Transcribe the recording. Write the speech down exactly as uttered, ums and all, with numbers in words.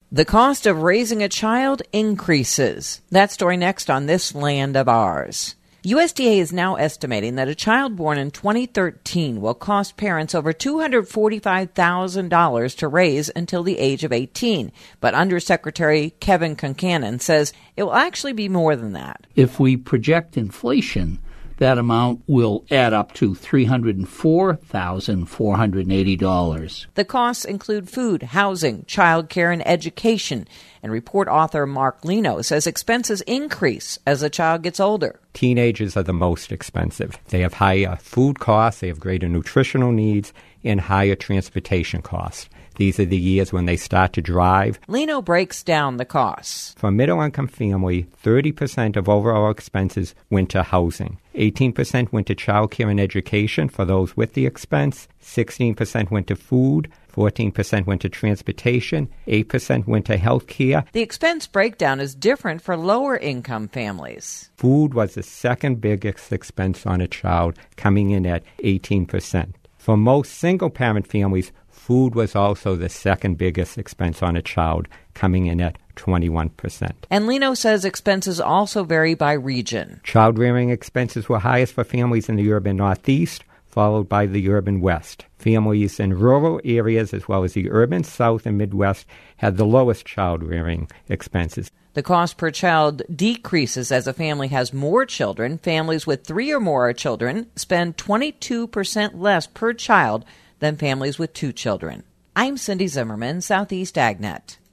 The cost of raising a child increases. That story next on This Land of Ours. U S D A is now estimating that a child born in twenty thirteen will cost parents over two hundred forty-five thousand dollars to raise until the age of eighteen. But Undersecretary Kevin Concanon says it will actually be more than that. If we project inflation, that amount will add up to three hundred four thousand four hundred eighty dollars. The costs include food, housing, child care, and education. And report author Mark Lino says expenses increase as the child gets older. Teenagers are the most expensive. They have higher food costs, they have greater nutritional needs, and higher transportation costs. These are the years when they start to drive. Lino breaks down the costs. For a middle-income family, thirty percent of overall expenses went to housing. eighteen percent went to child care and education for those with the expense. sixteen percent went to food. fourteen percent went to transportation. eight percent went to health care. The expense breakdown is different for lower-income families. Food was the second biggest expense on a child, coming in at eighteen percent. For most single-parent families, food was also the second biggest expense on a child, coming in at twenty-one percent. And Lino says expenses also vary by region. Child-rearing expenses were highest for families in the urban Northeast, followed by the urban West. Families in rural areas, as well as the urban South and Midwest, had the lowest child-rearing expenses. The cost per child decreases as a family has more children. Families with three or more children spend twenty-two percent less per child than families with two children. I'm Cindy Zimmerman, Southeast AgNet.